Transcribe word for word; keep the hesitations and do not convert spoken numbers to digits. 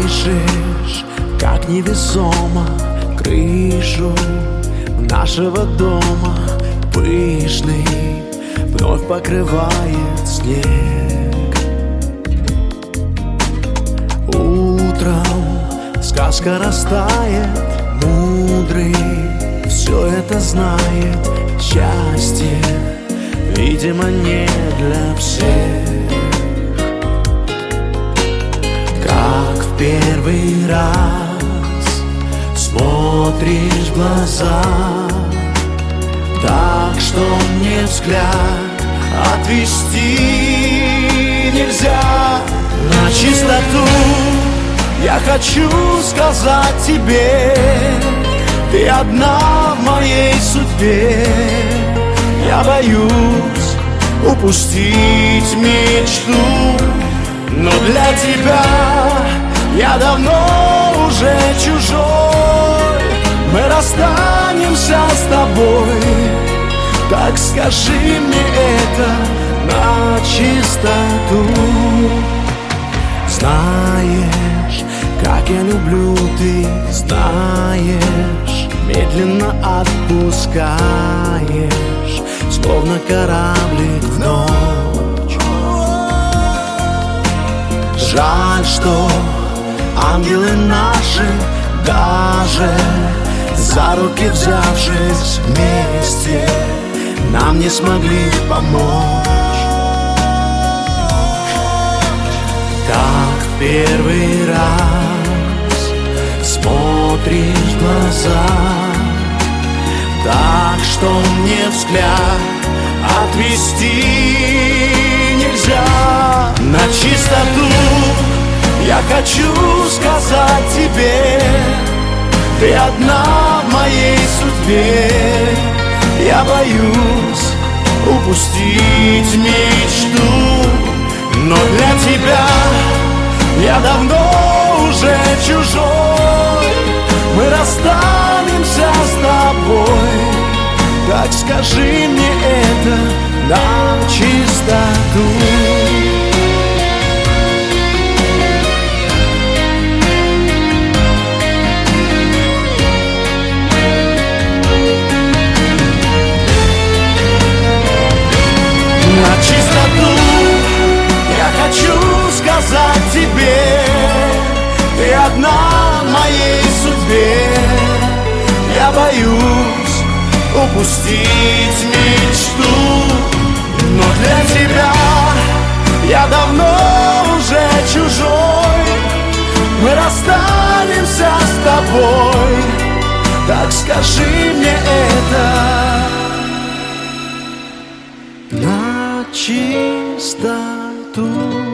Колышешь, как невесомо, крышу нашего дома. Пышный вновь покрывает снег. Утром сказка растает, мудрый все это знает. Счастье, видимо, не для всех. Как в первый раз смотришь в глаза, так что мне взгляд отвести нельзя. На чистоту я хочу сказать тебе: ты одна в моей судьбе. Я боюсь упустить мечту, но для тебя я давно уже чужой. Мы расстанемся с тобой, так скажи мне это на чистоту. Знаешь, как я люблю, ты знаешь. Медленно отпускаешь, словно кораблик в ночь. Жаль, что ангелы наши, даже за руки взявшись вместе, нам не смогли помочь. Так в первый раз смотришь в глаза, так что мне взгляд отвести нельзя. На чистоту я хочу сказать тебе: ты одна в моей судьбе. Я боюсь упустить мечту, но для тебя я давно уже чужой. Мы расстанемся с тобой, так скажи мне это на чистоту. На чистоту я хочу сказать тебе: ты одна в моей судьбе. Я боюсь упустить мечту, но для тебя я давно уже чужой. Мы расстанемся с тобой, так скажи мне это на чистоту.